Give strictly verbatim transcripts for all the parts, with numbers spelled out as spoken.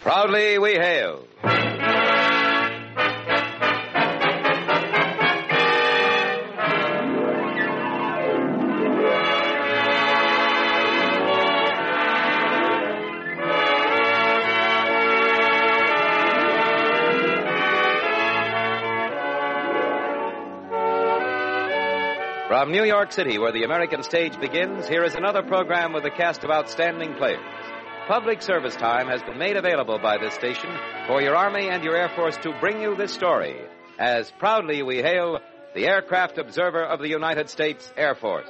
Proudly we hail. From New York City, where the American stage begins, here is another program with a cast of outstanding players. Public service time has been made available by this station for your Army and your Air Force to bring you this story, as proudly we hail the Aircraft Observer of the United States Air Force.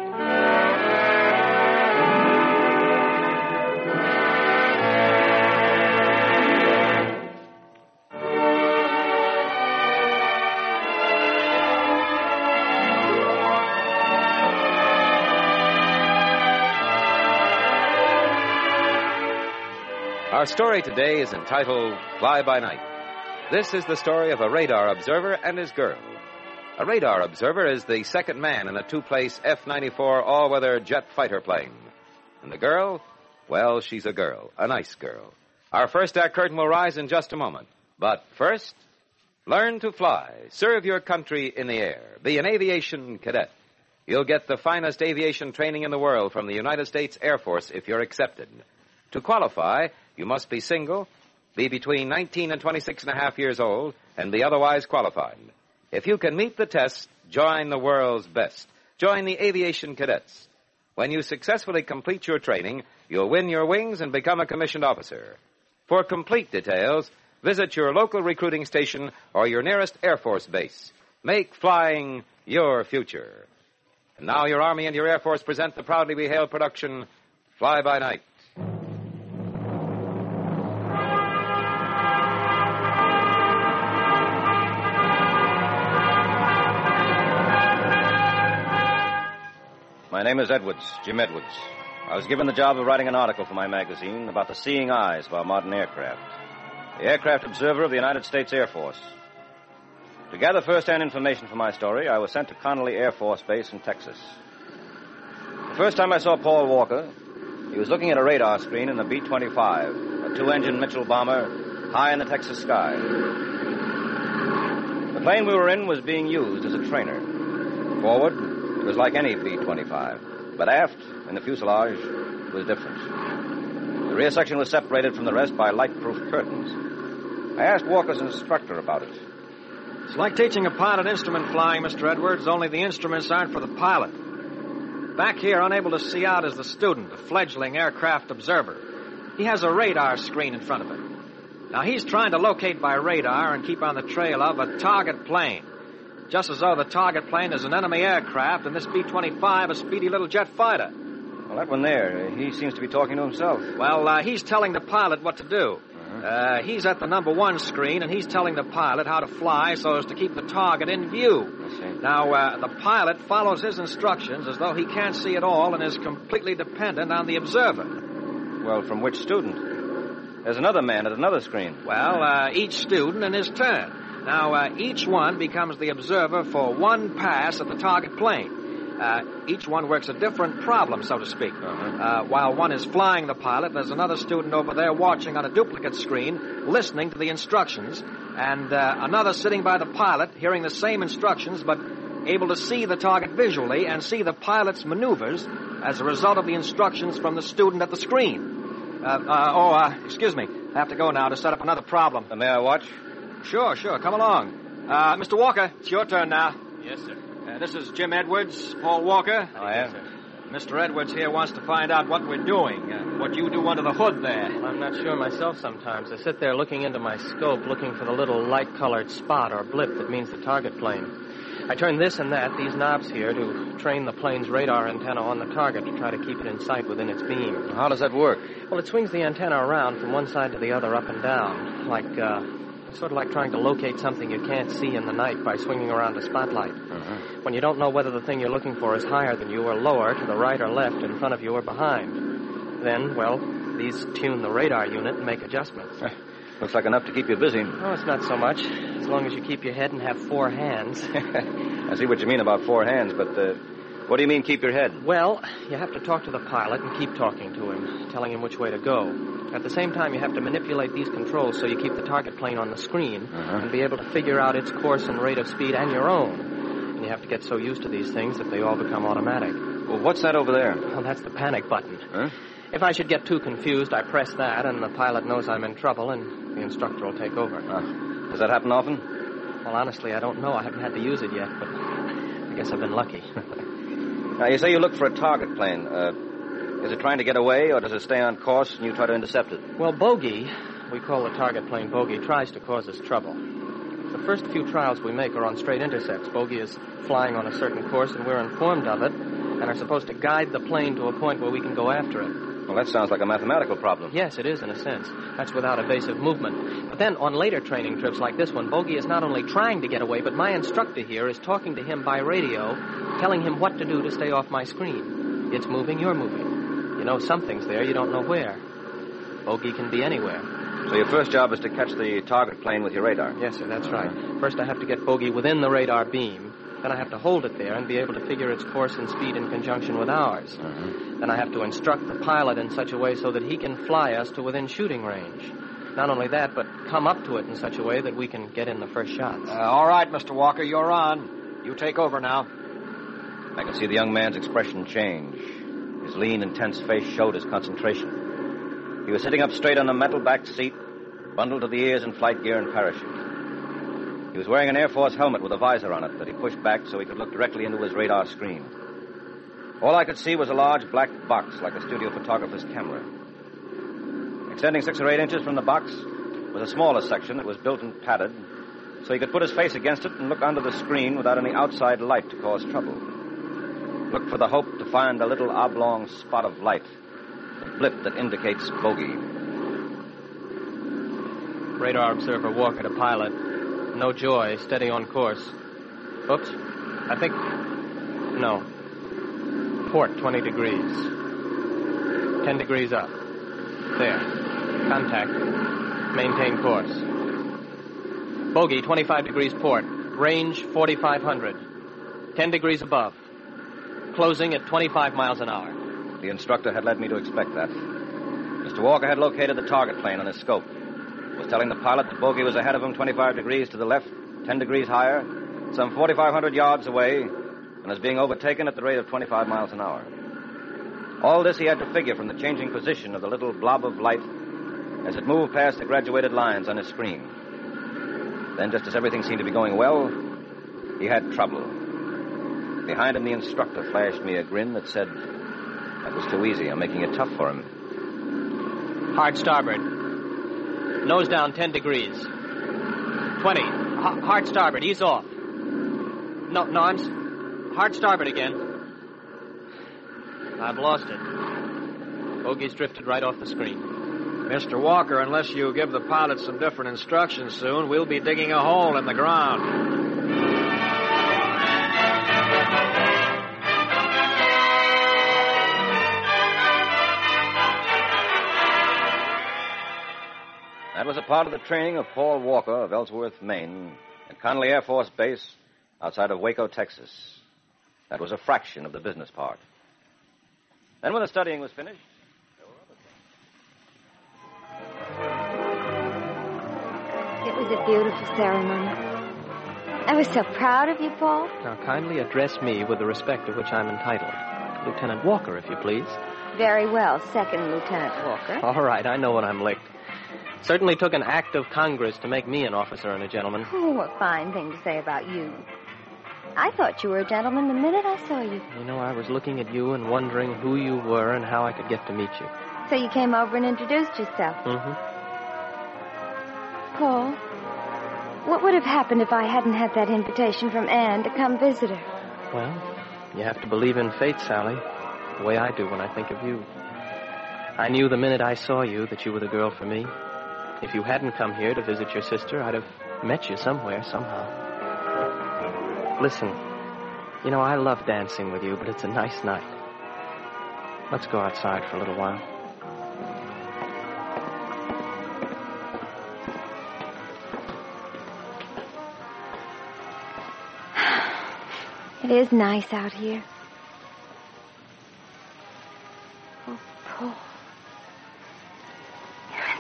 Our story today is entitled Fly by Night. This is the story of a radar observer and his girl. A radar observer is the second man in a two-place F ninety-four all-weather jet fighter plane. And the girl? Well, she's a girl, a nice girl. Our first act curtain will rise in just a moment. But first, learn to fly. Serve your country in the air. Be an aviation cadet. You'll get the finest aviation training in the world from the United States Air Force if you're accepted. To qualify, you must be single, be between nineteen and twenty-six and a half years old, and be otherwise qualified. If you can meet the test, join the world's best. Join the aviation cadets. When you successfully complete your training, you'll win your wings and become a commissioned officer. For complete details, visit your local recruiting station or your nearest Air Force base. Make flying your future. And now your Army and your Air Force present the proudly we hail production, Fly by Night. My name is Edwards, Jim Edwards. I was given the job of writing an article for my magazine about the seeing eyes of our modern aircraft. The Aircraft Observer of the United States Air Force. To gather first-hand information for my story, I was sent to Connally Air Force Base in Texas. The first time I saw Paul Walker, he was looking at a radar screen in a B twenty-five, a two-engine Mitchell bomber, high in the Texas sky. The plane we were in was being used as a trainer. Forward, it was like any B twenty-five, but aft, in the fuselage, it was different. The rear section was separated from the rest by light-proof curtains. I asked Walker's instructor about it. It's like teaching a pilot instrument flying, Mister Edwards, only the instruments aren't for the pilot. Back here, unable to see out, is the student, a fledgling aircraft observer. He has a radar screen in front of him. Now, he's trying to locate by radar and keep on the trail of a target plane. Just as though the target plane is an enemy aircraft and this B twenty-five a speedy little jet fighter. Well, that one there, he seems to be talking to himself. Well, uh, he's telling the pilot what to do. Uh-huh. Uh, he's at the number one screen, and he's telling the pilot how to fly so as to keep the target in view. I see. Now, uh, the pilot follows his instructions as though he can't see it all and is completely dependent on the observer. Well, from which student? There's another man at another screen. Well, uh, each student in his turn. Now, uh, each one becomes the observer for one pass at the target plane. Uh, each one works a different problem, so to speak. Uh-huh. Uh, while one is flying the pilot, there's another student over there watching on a duplicate screen, listening to the instructions, and uh, another sitting by the pilot, hearing the same instructions, but able to see the target visually and see the pilot's maneuvers as a result of the instructions from the student at the screen. Uh, uh, oh, uh, excuse me. I have to go now to set up another problem. Uh, may I watch? Sure, sure. Come along. Uh, Mister Walker, it's your turn now. Yes, sir. Uh, this is Jim Edwards, Paul Walker. Oh, yes, sir. Mister Edwards here wants to find out what we're doing, uh, what you do under the hood there. Well, I'm not sure myself sometimes. I sit there looking into my scope, looking for the little light-colored spot or blip that means the target plane. I turn this and that, these knobs here, to train the plane's radar antenna on the target to try to keep it in sight within its beam. How does that work? Well, it swings the antenna around from one side to the other, up and down, like, uh, sort of like trying to locate something you can't see in the night by swinging around a spotlight. Uh-huh. When you don't know whether the thing you're looking for is higher than you or lower, to the right or left, in front of you or behind. Then, well, these tune the radar unit and make adjustments. Looks like enough to keep you busy. Oh, it's not so much, as long as you keep your head and have four hands. I see what you mean about four hands, but uh, What do you mean, keep your head? Well, you have to talk to the pilot and keep talking to him, telling him which way to go. At the same time, you have to manipulate these controls so you keep the target plane on the screen uh-huh. and be able to figure out its course and rate of speed and your own. And you have to get so used to these things that they all become automatic. Well, what's that over there? Well, that's the panic button. Huh? If I should get too confused, I press that, and the pilot knows I'm in trouble, and the instructor will take over. Uh, does that happen often? Well, honestly, I don't know. I haven't had to use it yet, but I guess I've been lucky. Now, you say you look for a target plane. Uh, is it trying to get away, or does it stay on course and you try to intercept it? Well, Bogey, we call the target plane Bogey, tries to cause us trouble. The first few trials we make are on straight intercepts. Bogey is flying on a certain course, and we're informed of it, and are supposed to guide the plane to a point where we can go after it. Well, that sounds like a mathematical problem. Yes, it is, in a sense. That's without evasive movement. But then, on later training trips like this one, Bogey is not only trying to get away, but my instructor here is talking to him by radio, telling him what to do to stay off my screen. It's moving, you're moving. You know something's there, you don't know where. Bogey can be anywhere. So your first job is to catch the target plane with your radar? Yes, sir, that's right. First, I have to get Bogey within the radar beam. Then I have to hold it there and be able to figure its course and speed in conjunction with ours. Uh-huh. Then I have to instruct the pilot in such a way so that he can fly us to within shooting range. Not only that, but come up to it in such a way that we can get in the first shots. Uh, all right, Mister Walker, you're on. You take over now. I can see the young man's expression change. His lean, intense face showed his concentration. He was sitting up straight on the metal-backed seat, bundled to the ears in flight gear and parachute. He was wearing an Air Force helmet with a visor on it that he pushed back so he could look directly into his radar screen. All I could see was a large black box like a studio photographer's camera. Extending six or eight inches from the box was a smaller section that was built and padded, so he could put his face against it and look under the screen without any outside light to cause trouble. Look for the hope to find a little oblong spot of light, the blip that indicates Bogey. Radar observer Walker to pilot. No joy, steady on course. Oops. I think... No. Port twenty degrees. ten degrees up. There. Contact. Maintain course. Bogey, twenty-five degrees port. Range, forty-five hundred. ten degrees above. Closing at twenty-five miles an hour. The instructor had led me to expect that. Mister Walker had located the target plane on his scope. Was telling the pilot that Bogey was ahead of him twenty-five degrees to the left, ten degrees higher, some forty-five hundred yards away, and was being overtaken at the rate of twenty-five miles an hour. All this he had to figure from the changing position of the little blob of light as it moved past the graduated lines on his screen. Then, just as everything seemed to be going well, he had trouble. Behind him, the instructor flashed me a grin that said, "That was too easy. I'm making it tough for him." Hard starboard. Nose down ten degrees. twenty. H- hard starboard. Ease off. No, no, I'm... S- hard starboard again. I've lost it. Bogey's drifted right off the screen. Mister Walker, unless you give the pilot some different instructions soon, we'll be digging a hole in the ground. That was a part of the training of Paul Walker of Ellsworth, Maine, at Connally Air Force Base outside of Waco, Texas. That was a fraction of the business part. Then when the studying was finished, there were other things. It was a beautiful ceremony. I was so proud of you, Paul. Now, kindly address me with the respect to which I'm entitled. Lieutenant Walker, if you please. Very well, Second Lieutenant Walker. All right, I know what I'm licked. Certainly took an act of Congress to make me an officer and a gentleman. Oh, a fine thing to say about you. I thought you were a gentleman the minute I saw you. You know, I was looking at you and wondering who you were and how I could get to meet you. So you came over and introduced yourself. Mm-hmm. Paul, what would have happened if I hadn't had that invitation from Anne to come visit her? Well, you have to believe in fate, Sally, the way I do when I think of you. I knew the minute I saw you that you were the girl for me. If you hadn't come here to visit your sister, I'd have met you somewhere, somehow. Listen, you know, I love dancing with you, but it's a nice night. Let's go outside for a little while. It is nice out here.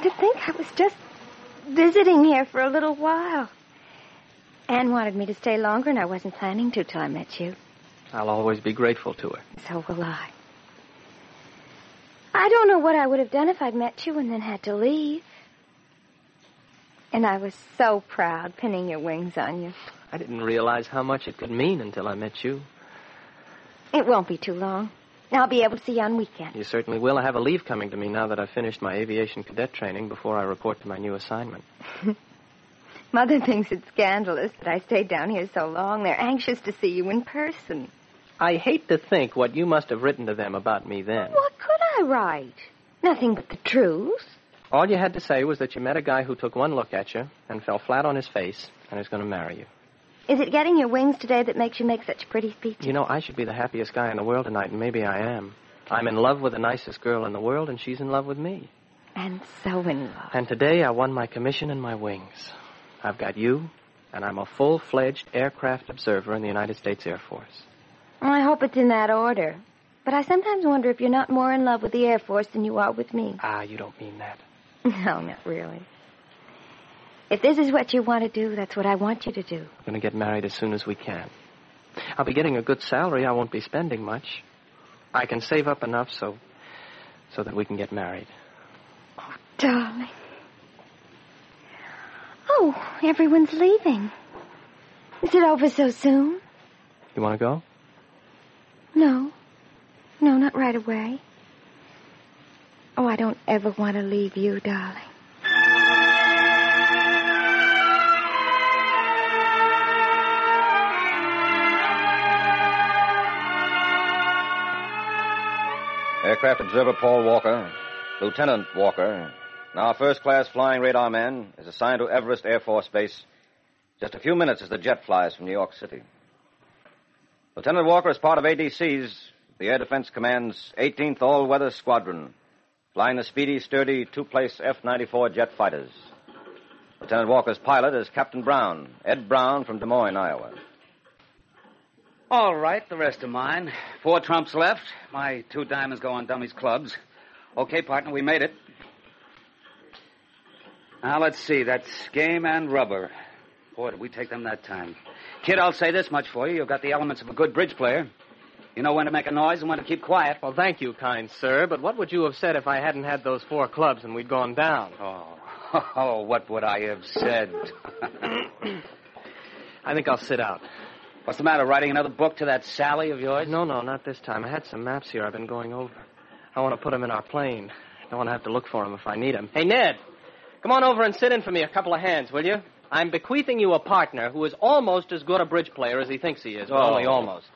to think I was just visiting here for a little while. Anne wanted me to stay longer, and I wasn't planning to till I met you. I'll always be grateful to her. So will I. I don't know what I would have done if I'd met you and then had to leave. And I was so proud pinning your wings on you. I didn't realize how much it could mean until I met you. It won't be too long. I'll be able to see you on weekends. You certainly will. I have a leave coming to me now that I've finished my aviation cadet training before I report to my new assignment. Mother thinks it's scandalous that I stayed down here so long. They're anxious to see you in person. I hate to think what you must have written to them about me then. What could I write? Nothing but the truth. All you had to say was that you met a guy who took one look at you and fell flat on his face and is going to marry you. Is it getting your wings today that makes you make such pretty speeches? You know, I should be the happiest guy in the world tonight, and maybe I am. I'm in love with the nicest girl in the world, and she's in love with me. And so in love. And today I won my commission and my wings. I've got you, and I'm a full-fledged aircraft observer in the United States Air Force. Well, I hope it's in that order. But I sometimes wonder if you're not more in love with the Air Force than you are with me. Ah, you don't mean that. No, not really. If this is what you want to do, that's what I want you to do. We're going to get married as soon as we can. I'll be getting a good salary. I won't be spending much. I can save up enough so so that we can get married. Oh, darling. Oh, everyone's leaving. Is it over so soon? You want to go? No. No, not right away. Oh, I don't ever want to leave you, darling. Aircraft Observer Paul Walker, Lieutenant Walker, now first-class flying radar man, is assigned to Everest Air Force Base just a few minutes as the jet flies from New York City. Lieutenant Walker is part of A D C's, the Air Defense Command's eighteenth All-Weather Squadron, flying the speedy, sturdy, two-place F ninety-four jet fighters. Lieutenant Walker's pilot is Captain Brown, Ed Brown from Des Moines, Iowa. All right, the rest are mine. Four trumps left. My two diamonds go on dummies clubs. Okay, partner, we made it. Now, let's see. That's game and rubber. Boy, did we take them that time. Kid, I'll say this much for you. You've got the elements of a good bridge player. You know when to make a noise and when to keep quiet. Well, thank you, kind sir, but what would you have said if I hadn't had those four clubs and we'd gone down? Oh, oh what would I have said? I think I'll sit out. What's the matter, writing another book to that Sally of yours? No, no, not this time. I had some maps here I've been going over. I want to put them in our plane. I don't want to have to look for them if I need them. Hey, Ned, come on over and sit in for me a couple of hands, will you? I'm bequeathing you a partner who is almost as good a bridge player as he thinks he is, but Oh. only almost.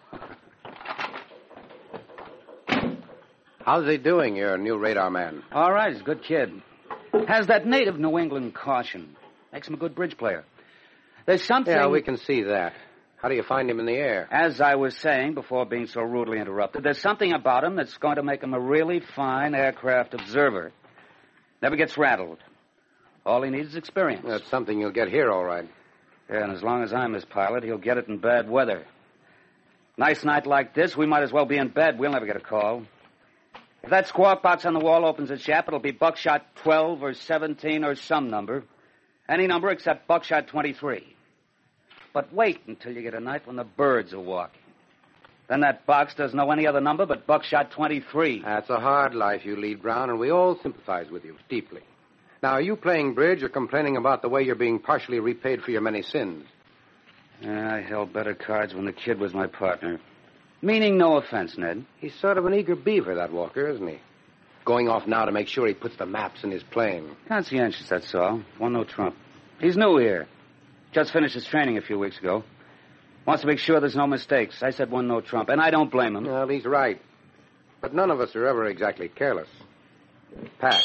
How's he doing, your new radar man? All right, he's a good kid. Has that native New England caution. Makes him a good bridge player. There's something... Yeah, we can see that. How do you find him in the air? As I was saying before being so rudely interrupted, there's something about him that's going to make him a really fine aircraft observer. Never gets rattled. All he needs is experience. That's something you'll get here, all right. Yeah, and as long as I'm his pilot, he'll get it in bad weather. Nice night like this, we might as well be in bed. We'll never get a call. If that squawk box on the wall opens its shop, it'll be buckshot twelve or seventeen or some number. Any number except buckshot twenty-three. But wait until you get a night when the birds are walking. Then that box doesn't know any other number but buckshot twenty-three. That's a hard life you lead, Brown, and we all sympathize with you deeply. Now, are you playing bridge or complaining about the way you're being partially repaid for your many sins? Yeah, I held better cards when the kid was my partner. Meaning no offense, Ned. He's sort of an eager beaver, that Walker, isn't he? Going off now to make sure he puts the maps in his plane. Conscientious, that's all. One no trump. He's new here. Just finished his training a few weeks ago. Wants to make sure there's no mistakes. I said one no trump, and I don't blame him. Well, he's right. But none of us are ever exactly careless. Pass.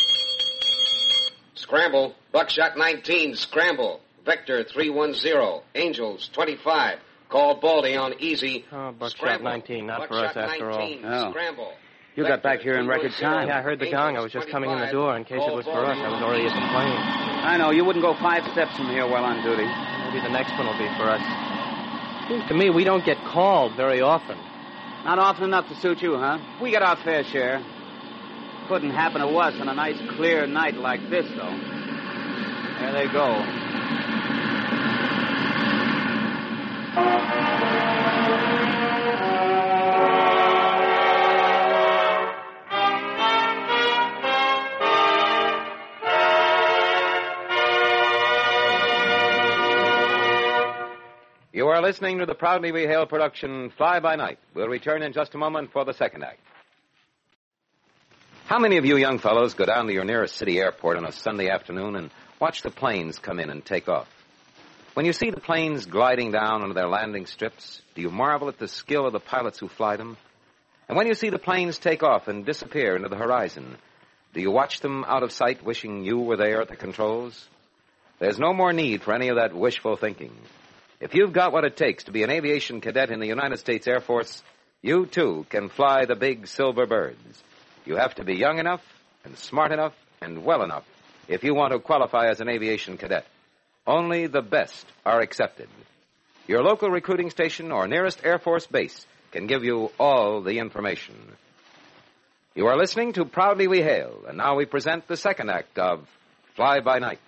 Scramble. Buckshot nineteen, scramble. Vector three one zero. Angels twenty-five. Call Baldy on easy. Oh, Buckshot Scramble. nineteen, not for Buckshot us after all. nineteen, Oh. Scramble. You got back here in record time. Yeah, I heard the gong. I was just coming in the door. In case it was for us, I was already at the plane. I know. You wouldn't go five steps from here while on duty. Maybe the next one will be for us. Seems to me we don't get called very often. Not often enough to suit you, huh? We get our fair share. couldn't happen to us on a nice clear night like this, though. There they go. You are listening to the Proudly We Hail production, Fly By Night. We'll return in just a moment for the second act. How many of you young fellows go down to your nearest city airport on a Sunday afternoon and watch the planes come in and take off? When you see the planes gliding down onto their landing strips, do you marvel at the skill of the pilots who fly them? And when you see the planes take off and disappear into the horizon, do you watch them out of sight wishing you were there at the controls? There's no more need for any of that wishful thinking. If you've got what it takes to be an aviation cadet in the United States Air Force, you, too, can fly the big silver birds. You have to be young enough and smart enough and well enough if you want to qualify as an aviation cadet. Only the best are accepted. Your local recruiting station or nearest Air Force base can give you all the information. You are listening to Proudly We Hail, and now we present the second act of Fly By Night.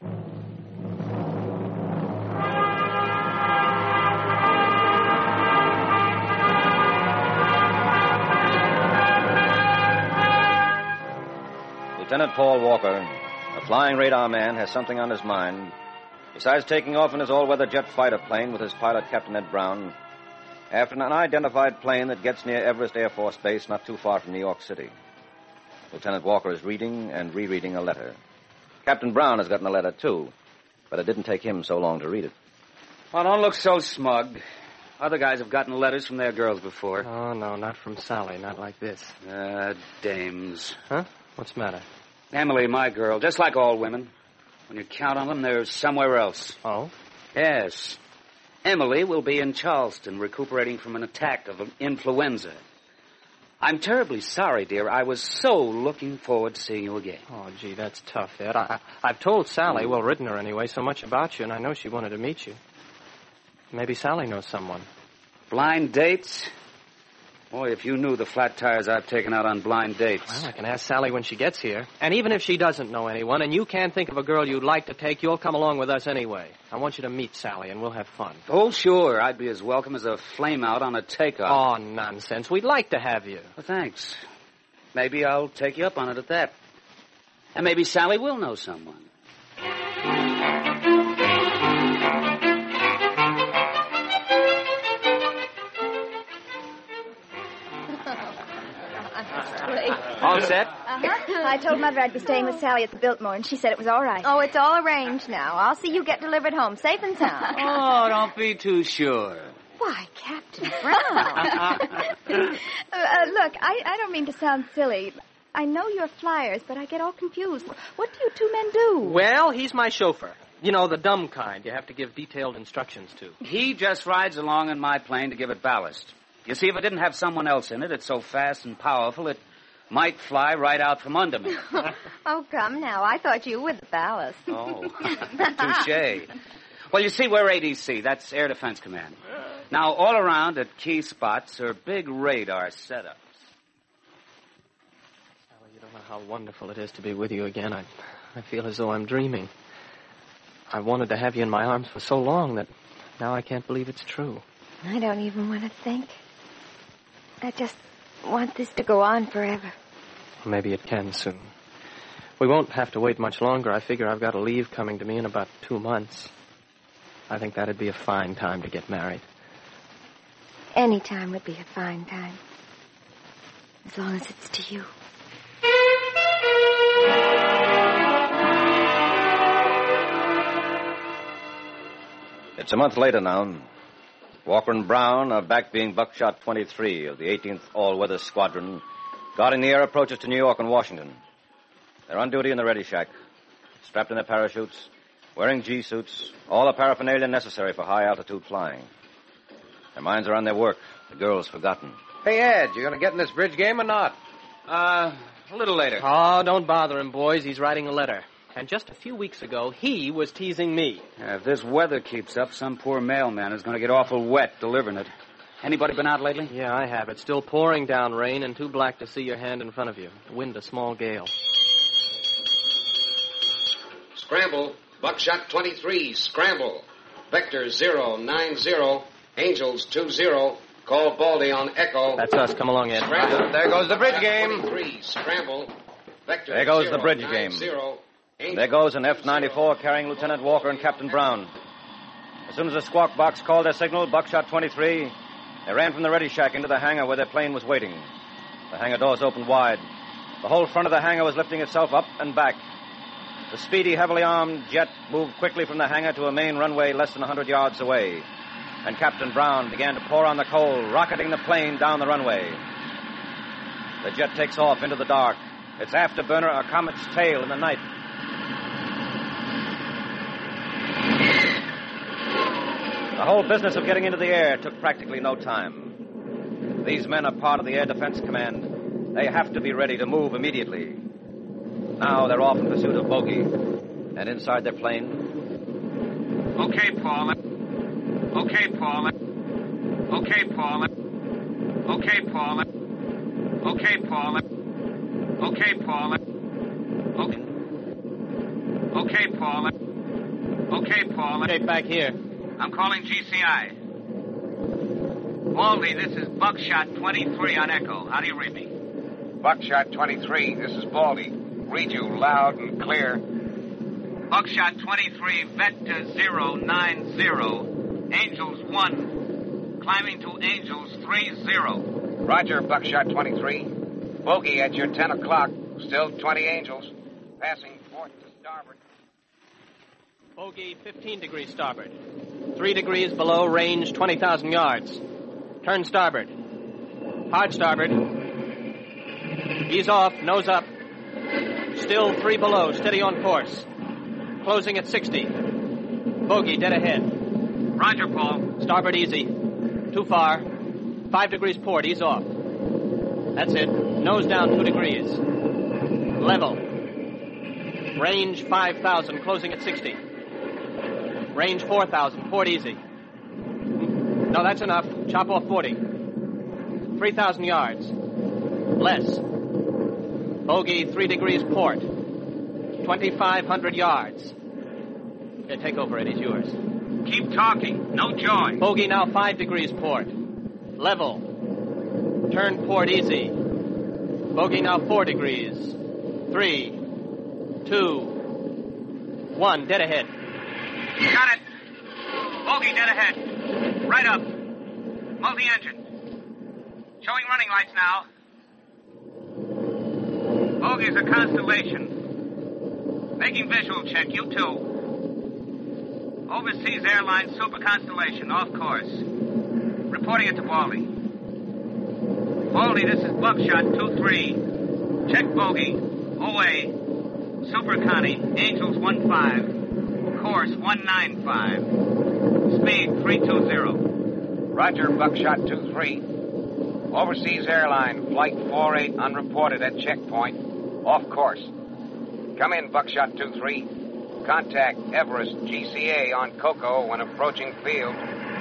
Lieutenant Paul Walker, a flying radar man, has something on his mind. Besides taking off in his all-weather jet fighter plane with his pilot, Captain Ed Brown, after an unidentified plane that gets near Everest Air Force Base not too far from New York City. Lieutenant Walker is reading and rereading a letter. Captain Brown has gotten a letter, too, but it didn't take him so long to read it. Well, don't look so smug. Other guys have gotten letters from their girls before. Oh, no, not from Sally, not like this. Ah, dames. Huh? What's the matter? Emily, my girl, just like all women. When you count on them, they're somewhere else. Oh? Yes. Emily will be in Charleston recuperating from an attack of influenza. I'm terribly sorry, dear. I was so looking forward to seeing you again. Oh, gee, that's tough, Ed. I, I, I've told Sally, well, written her anyway, so much about you, and I know she wanted to meet you. Maybe Sally knows someone. Blind dates? Boy, if you knew the flat tires I've taken out on blind dates. Well, I can ask Sally when she gets here. And even if she doesn't know anyone, and you can't think of a girl you'd like to take, you'll come along with us anyway. I want you to meet Sally, and we'll have fun. Oh, sure. I'd be as welcome as a flame out on a takeoff. Oh, nonsense. We'd like to have you. Well, thanks. Maybe I'll take you up on it at that. And maybe Sally will know someone. All set? Uh-huh. I told Mother I'd be staying with Sally at the Biltmore, and she said it was all right. Oh, it's all arranged now. I'll see you get delivered home, safe and sound. Oh, don't be too sure. Why, Captain Brown. uh, uh, look, I, I don't mean to sound silly. I know you're flyers, but I get all confused. What do you two men do? Well, he's my chauffeur. You know, the dumb kind you have to give detailed instructions to. He just rides along in my plane to give it ballast. You see, if it didn't have someone else in it, it's so fast and powerful, it might fly right out from under me. Oh, come now. I thought you were the ballast. Oh, touche. Well, you see, we're A D C. That's Air Defense Command. Now, all around at key spots are big radar setups. Sally, you don't know how wonderful it is to be with you again. I, I feel as though I'm dreaming. I wanted to have you in my arms for so long that now I can't believe it's true. I don't even want to think. I just want this to go on forever. Maybe it can soon. We won't have to wait much longer. I figure I've got a leave coming to me in about two months. I think that'd be a fine time to get married. Any time would be a fine time. As long as it's to you. It's a month later now. Walker and Brown are back being Buckshot twenty-three of the eighteenth All-Weather Squadron, guarding the air approaches to New York and Washington. They're on duty in the ready shack, strapped in their parachutes, wearing G-suits, all the paraphernalia necessary for high-altitude flying. Their minds are on their work, the girls forgotten. Hey, Ed, you going to get in this bridge game or not? Uh, a little later. Oh, don't bother him, boys. He's writing a letter. And just a few weeks ago, he was teasing me. Yeah, if this weather keeps up, some poor mailman is going to get awful wet delivering it. Anybody been out lately? Yeah, I have. It's still pouring down rain and too black to see your hand in front of you. The wind a small gale. Scramble. Buckshot twenty-three. Scramble. Vector zero nine zero. Angels two zero. Call Baldy on Echo. That's us. Come along, Ed. Scramble. There goes the bridge game. twenty-three. Scramble. Vector There goes the zero bridge nine game. zero. There goes an F ninety-four carrying Lieutenant Walker and Captain Brown. As soon as the squawk box called their signal, Buckshot twenty-three, they ran from the ready shack into the hangar where their plane was waiting. The hangar doors opened wide. The whole front of the hangar was lifting itself up and back. The speedy, heavily armed jet moved quickly from the hangar to a main runway less than one hundred yards away. And Captain Brown began to pour on the coal, rocketing the plane down the runway. The jet takes off into the dark. Its afterburner a comet's tail in the night. The whole business of getting into the air took practically no time. These men are part of the Air Defense Command. They have to be ready to move immediately. Now they're off in pursuit of Bogey. And inside their plane... Okay, Paul. Okay, Paul. Okay, Paul. Okay, Paul. Okay, Paul. Okay, Paul. Okay. Okay, Paul. Okay, Paul. Okay, back here. I'm calling G C I. Baldy, this is Buckshot twenty-three on Echo. How do you read me? Buckshot twenty-three, this is Baldy. Read you loud and clear. Buckshot twenty-three, Vector zero nine zero. Angels one. Climbing to Angels three zero. Roger, Buckshot twenty-three. Bogey at your ten o'clock. Still twenty Angels. Passing port to starboard. Bogey fifteen degrees starboard. Three degrees below, range twenty thousand yards. Turn starboard. Hard starboard. Ease off, nose up. Still three below, steady on course. Closing at sixty. Bogey dead ahead. Roger, Paul. Starboard easy. Too far. Five degrees port, ease off. That's it. Nose down two degrees. Level. Range five thousand, closing at sixty. Range four thousand, port easy. No, that's enough. Chop off forty. three thousand yards. Less. Bogey three degrees port. twenty-five hundred yards. Here, take over, Eddie's yours. Keep talking. No joy. Bogey now five degrees port. Level. Turn port easy. Bogey now four degrees. Three. Two. One. Dead ahead. Got it. Bogey dead ahead. Right up. Multi-engine. Showing running lights now. Bogey's a constellation. Making visual check, you too. Overseas Airlines Super Constellation, off course. Reporting it to Baldy. Baldy, this is Buckshot two three. Check Bogey. Away. Super Connie, Angels one five. Course one nine five. Speed three two zero. Roger, Buckshot two three. Overseas Airline, Flight four eight, unreported at checkpoint. Off course. Come in, Buckshot two three. Contact Everest G C A on Coco when approaching field.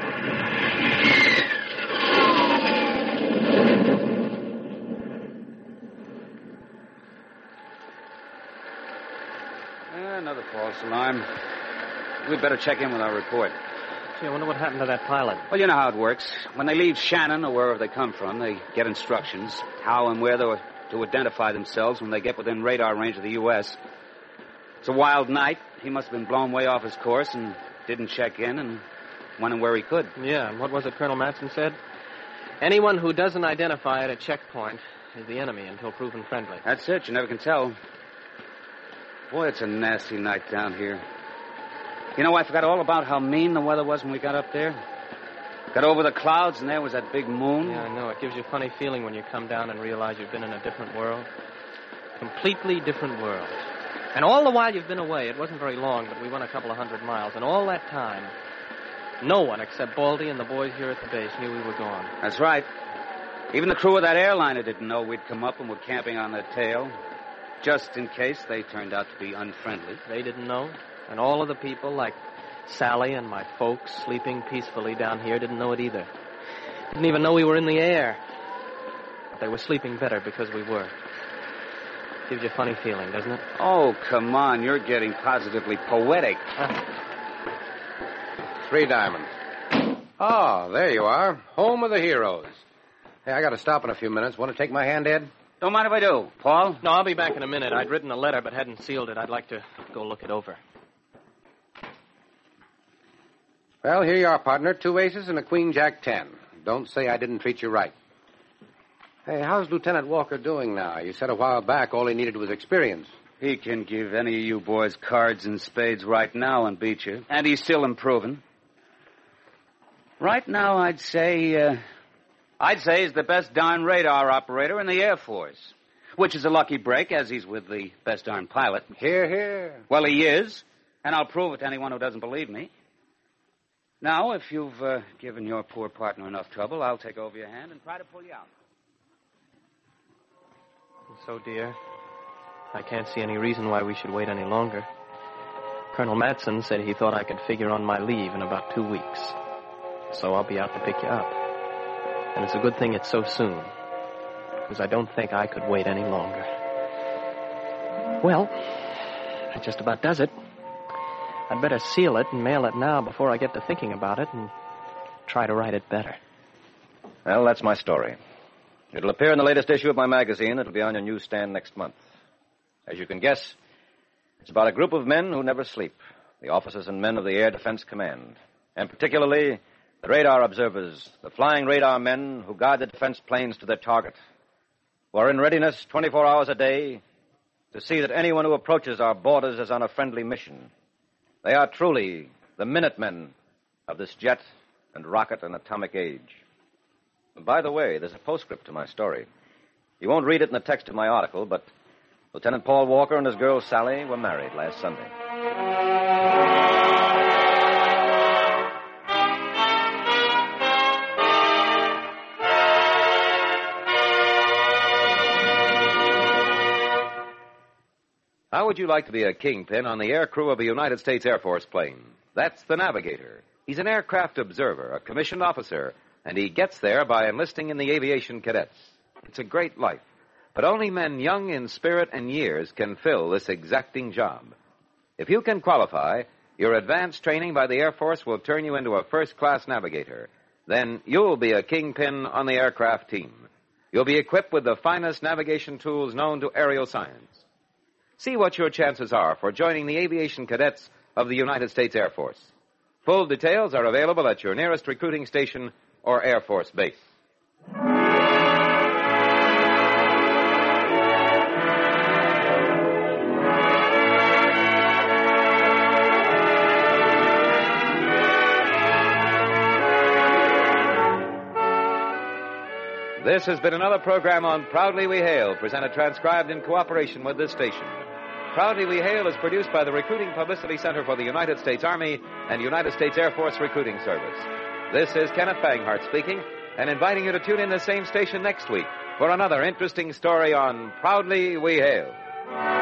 Another false alarm. We'd better check in with our report. Gee, I wonder what happened to that pilot. Well, you know how it works. When they leave Shannon or wherever they come from, they get instructions how and where they're to identify themselves when they get within radar range of the U S It's a wild night. He must have been blown way off his course and didn't check in and went in where he could. Yeah, and what was it Colonel Matson said? Anyone who doesn't identify at a checkpoint is the enemy until proven friendly. That's it. You never can tell. Boy, it's a nasty night down here. You know, I forgot all about how mean the weather was when we got up there. Got over the clouds, and there was that big moon. Yeah, I know. It gives you a funny feeling when you come down and realize you've been in a different world. Completely different world. And all the while you've been away, it wasn't very long, but we went a couple of hundred miles. And all that time, no one except Baldy and the boys here at the base knew we were gone. That's right. Even the crew of that airliner didn't know we'd come up and were camping on their tail. Just in case they turned out to be unfriendly. They didn't know. And all of the people, like Sally and my folks, sleeping peacefully down here, didn't know it either. Didn't even know we were in the air. But they were sleeping better because we were. Gives you a funny feeling, doesn't it? Oh, come on. You're getting positively poetic. Three diamonds. Oh, there you are. Home of the heroes. Hey, I got to stop in a few minutes. Want to take my hand, Ed? Don't mind if I do. Paul? No, I'll be back in a minute. I'd written a letter but hadn't sealed it. I'd like to go look it over. Well, here you are, partner. Two aces and a queen jack ten. Don't say I didn't treat you right. Hey, how's Lieutenant Walker doing now? You said a while back all he needed was experience. He can give any of you boys cards and spades right now and beat you. And he's still improving. Right now, I'd say, uh, I'd say he's the best darn radar operator in the Air Force. Which is a lucky break, as he's with the best darn pilot. Hear, hear. Well, he is. And I'll prove it to anyone who doesn't believe me. Now, if you've uh, given your poor partner enough trouble, I'll take over your hand and try to pull you out. So, dear, I can't see any reason why we should wait any longer. Colonel Matson said he thought I could figure on my leave in about two weeks. So I'll be out to pick you up. And it's a good thing it's so soon, because I don't think I could wait any longer. Well, that just about does it. I'd better seal it and mail it now before I get to thinking about it and try to write it better. Well, that's my story. It'll appear in the latest issue of my magazine. It'll be on your newsstand next month. As you can guess, it's about a group of men who never sleep, the officers and men of the Air Defense Command, and particularly the radar observers, the flying radar men who guide the defense planes to their target, who are in readiness twenty-four hours a day to see that anyone who approaches our borders is on a friendly mission. They are truly the Minutemen of this jet and rocket and atomic age. By the way, there's a postscript to my story. You won't read it in the text of my article, but Lieutenant Paul Walker and his girl Sally were married last Sunday. How would you like to be a kingpin on the air crew of a United States Air Force plane? That's the navigator. He's an aircraft observer, a commissioned officer, and he gets there by enlisting in the aviation cadets. It's a great life, but only men young in spirit and years can fill this exacting job. If you can qualify, your advanced training by the Air Force will turn you into a first-class navigator. Then you'll be a kingpin on the aircraft team. You'll be equipped with the finest navigation tools known to aerial science. See what your chances are for joining the aviation cadets of the United States Air Force. Full details are available at your nearest recruiting station or Air Force base. This has been another program on Proudly We Hail, presented transcribed in cooperation with this station. Proudly We Hail is produced by the Recruiting Publicity Center for the United States Army and United States Air Force Recruiting Service. This is Kenneth Banghart speaking and inviting you to tune in the same station next week for another interesting story on Proudly We Hail.